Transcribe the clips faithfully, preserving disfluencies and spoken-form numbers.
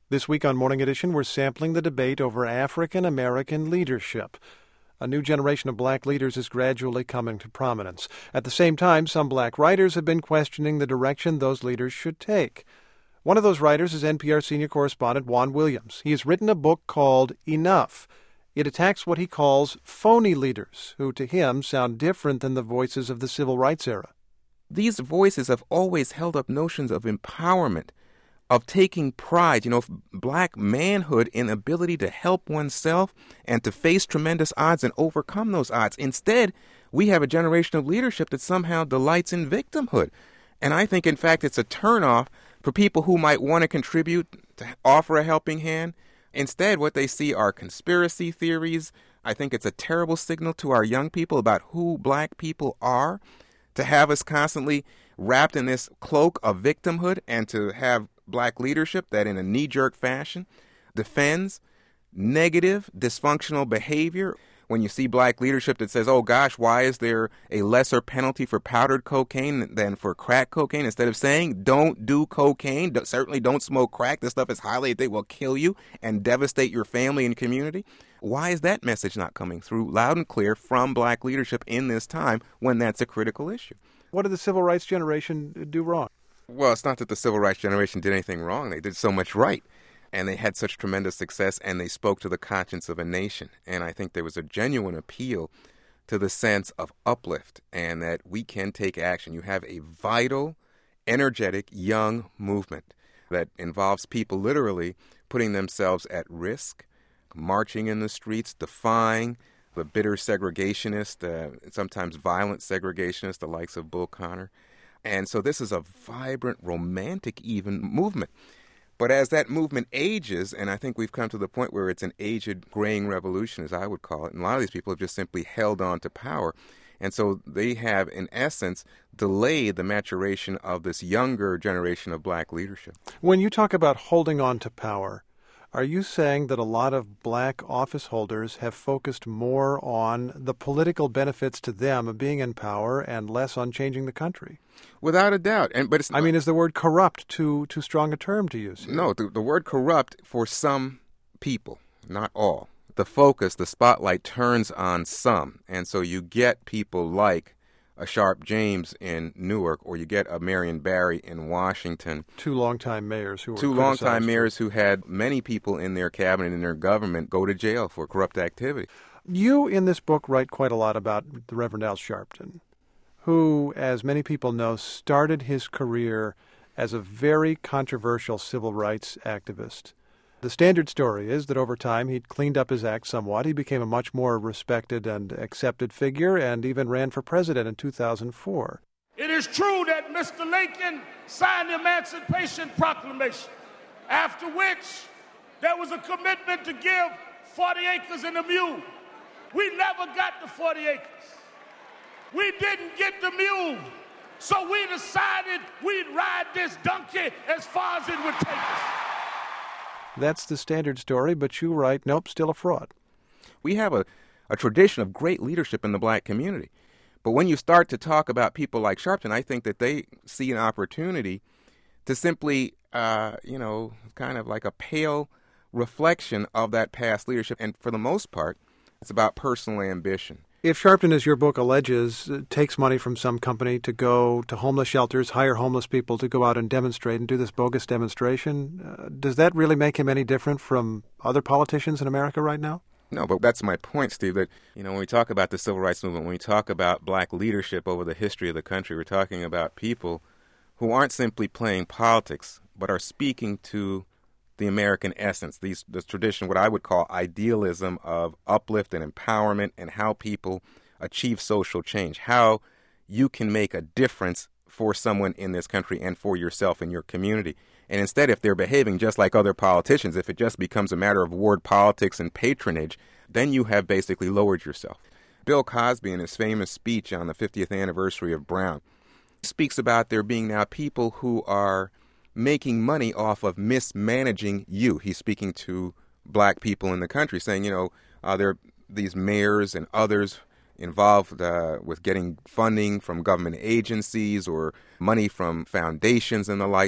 This week on Morning Edition, we're sampling the debate over African American leadership. A new generation of black leaders is gradually coming to prominence. At the same time, some black writers have been questioning the direction those leaders should take. One of those writers is N P R senior correspondent Juan Williams. He has written a book called Enough. It attacks what he calls phony leaders, who to him sound different than the voices of the civil rights era. These voices have always held up notions of empowerment, of taking pride, you know, black manhood in ability to help oneself and to face tremendous odds and overcome those odds. Instead, we have a generation of leadership that somehow delights in victimhood. And I think, in fact, it's a turnoff for people who might want to contribute, to offer a helping hand. Instead, what they see are conspiracy theories. I think it's a terrible signal to our young people about who black people are, to have us constantly wrapped in this cloak of victimhood and to have black leadership that in a knee-jerk fashion defends negative, dysfunctional behavior. When you see black leadership that says, oh gosh, why is there a lesser penalty for powdered cocaine than for crack cocaine? Instead of saying, don't do cocaine, don't, certainly don't smoke crack, this stuff is highly addictive, will kill you and devastate your family and community. Why is that message not coming through loud and clear from black leadership in this time when that's a critical issue? What did the civil rights generation do wrong? Well, it's not that the civil rights generation did anything wrong. They did so much right, and they had such tremendous success, and they spoke to the conscience of a nation. And I think there was a genuine appeal to the sense of uplift and that we can take action. You have a vital, energetic, young movement that involves people literally putting themselves at risk, marching in the streets, defying the bitter segregationist, uh, sometimes violent segregationist, the likes of Bull Connor. And so this is a vibrant, romantic even movement. But as that movement ages, and I think we've come to the point where it's an aged graying revolution, as I would call it, and a lot of these people have just simply held on to power. And so they have, in essence, delayed the maturation of this younger generation of black leadership. When you talk about holding on to power, are you saying that a lot of black office holders have focused more on the political benefits to them of being in power and less on changing the country? Without a doubt. And but it's I mean, is the word corrupt too too strong a term to use here? No, the, the word corrupt for some people, not all. The focus, the spotlight turns on some. And so you get people like a Sharpe James in Newark, or you get a Marion Barry in Washington. Two longtime mayors who were Two longtime mayors who had many people in their cabinet and their government go to jail for corrupt activity. You, in this book, write quite a lot about the Reverend Al Sharpton, who, as many people know, started his career as a very controversial civil rights activist. The standard story is that over time he'd cleaned up his act somewhat. He became a much more respected and accepted figure and even ran for president in two thousand four. It is true that Mister Lincoln signed the Emancipation Proclamation, after which there was a commitment to give forty acres and a mule. We never got the forty acres. We didn't get the mule. So we decided we'd ride this donkey as far as it would take us. That's the standard story, but you write, nope, still a fraud. We have a, a tradition of great leadership in the black community. But when you start to talk about people like Sharpton, I think that they see an opportunity to simply, uh, you know, kind of like a pale reflection of that past leadership. And for the most part, it's about personal ambition. If Sharpton, as your book alleges, takes money from some company to go to homeless shelters, hire homeless people to go out and demonstrate and do this bogus demonstration, uh, does that really make him any different from other politicians in America right now? No, but that's my point, Steve, that, you know, when we talk about the civil rights movement, when we talk about black leadership over the history of the country, we're talking about people who aren't simply playing politics, but are speaking to the American essence, these, this tradition, what I would call idealism of uplift and empowerment and how people achieve social change, how you can make a difference for someone in this country and for yourself and your community. And instead, if they're behaving just like other politicians, if it just becomes a matter of ward politics and patronage, then you have basically lowered yourself. Bill Cosby, in his famous speech on the fiftieth anniversary of Brown, speaks about there being now people who are making money off of mismanaging you. He's speaking to black people in the country, saying, you know, uh, there are these mayors and others involved uh, with getting funding from government agencies or money from foundations and the like.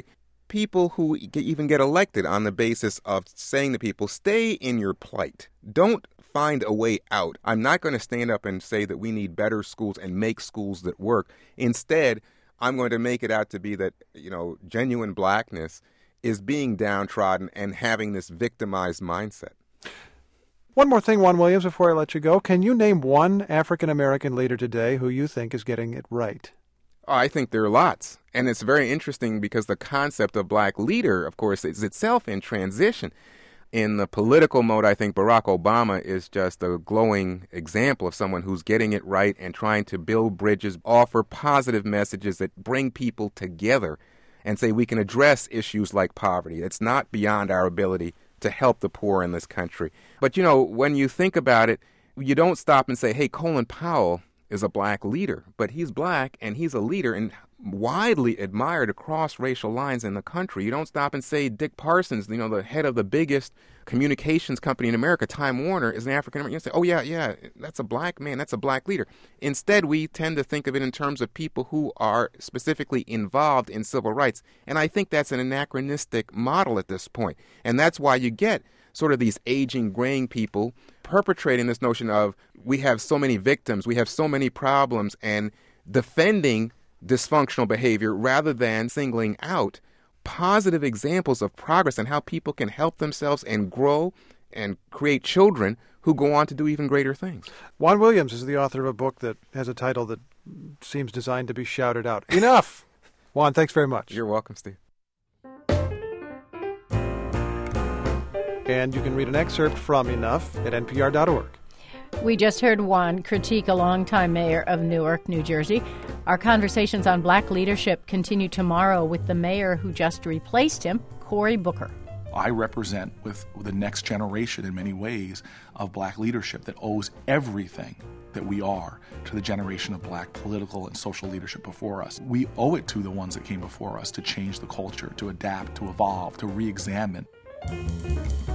people who get, even get elected on the basis of saying to people, stay in your plight. Don't find a way out. I'm not going to stand up and say that we need better schools and make schools that work. Instead, I'm going to make it out to be that, you know, genuine blackness is being downtrodden and having this victimized mindset. One more thing, Juan Williams, before I let you go. Can you name one African-American leader today who you think is getting it right? Oh, I think there are lots. And it's very interesting because the concept of black leader, of course, is itself in transition. In the political mode, I think Barack Obama is just a glowing example of someone who's getting it right and trying to build bridges, offer positive messages that bring people together and say we can address issues like poverty. It's not beyond our ability to help the poor in this country. But, you know, when you think about it, you don't stop and say, hey, Colin Powell is a black leader, but he's black and he's a leader and widely admired across racial lines in the country. You don't stop and say Dick Parsons, you know, the head of the biggest communications company in America, Time Warner, is an African American. You say, oh, yeah, yeah, that's a black man, that's a black leader. Instead, we tend to think of it in terms of people who are specifically involved in civil rights. And I think that's an anachronistic model at this point. And that's why you get sort of these aging, graying people perpetrating this notion of we have so many victims, we have so many problems, and defending dysfunctional behavior rather than singling out positive examples of progress and how people can help themselves and grow and create children who go on to do even greater things. Juan Williams is the author of a book that has a title that seems designed to be shouted out. Enough! Juan, thanks very much. You're welcome, Steve. And you can read an excerpt from Enough at N P R dot org. We just heard Juan critique a longtime mayor of Newark, New Jersey. Our conversations on black leadership continue tomorrow with the mayor who just replaced him, Cory Booker. I represent with the next generation in many ways of black leadership that owes everything that we are to the generation of black political and social leadership before us. We owe it to the ones that came before us to change the culture, to adapt, to evolve, to re-examine.